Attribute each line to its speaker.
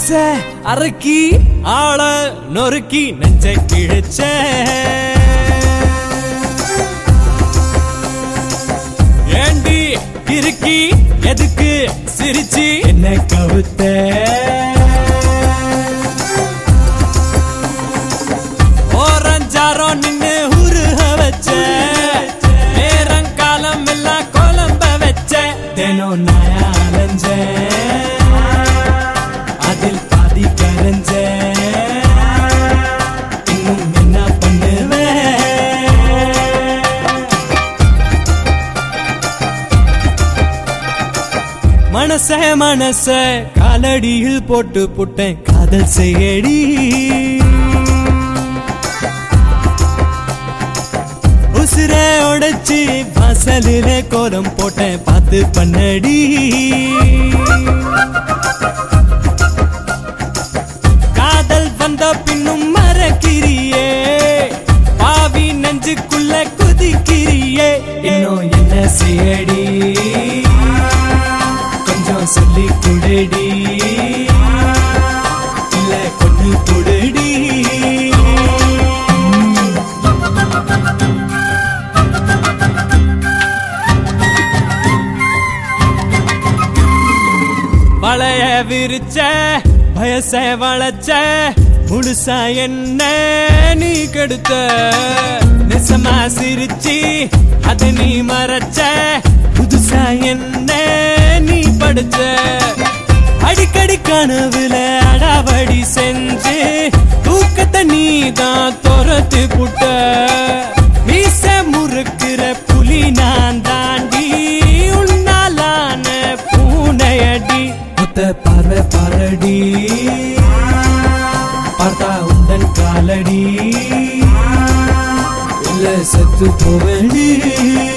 Speaker 1: ஆச அரக்கி ஆள நொறுக்கி நெஞ்ச கிழிச்ச ஏண்டி கிறுக்கி எதுக்கு சிரிச்சி என்ன கவுத்த ஓரஞ்சாரோ நின்னு உருக வச்ச நேரங்காலம் எல்லாம் குழம்ப வச்ச தினம் நாயா அலைஞ்ச அதில் பாதி கரைஞ்ச இன்னும் என்ன பண்ணுவேன் மனச காலடியில் போட்டு புட்டேன் காதல் செய்யடி உசுர உடைச்சி வாசலில கோலம் போட்டேன் பார்த்து பண்ணடி காதல் வந்த பின்னும் மறக்கிறியே பாவி நெஞ்சுக்குள்ள குதிக்கிறியே இன்னும் என்ன செய்யடி கொஞ்சம் சொல்லி குடடி இல்ல கொண்டு குடடி வளைய விரிச்ச வயச வளைச்ச முழுசா என்ன நீ கெடுத்த நெசமா சிரிச்சி அது நீ மறைச்ச புதுசா என்ன நீ படிச்ச அடிக்கடி கனவுல அடாவடி செஞ்சு தூக்கத்தை நீ தான் துரத்து புட்ட மீச முறுக்கிற புலி நான் தாண்டி உன்னாலான பூனையடி முத்த பார்வை பாரடி பார்த்தா உந்தன் காலடி இல்ல செத்து போவடி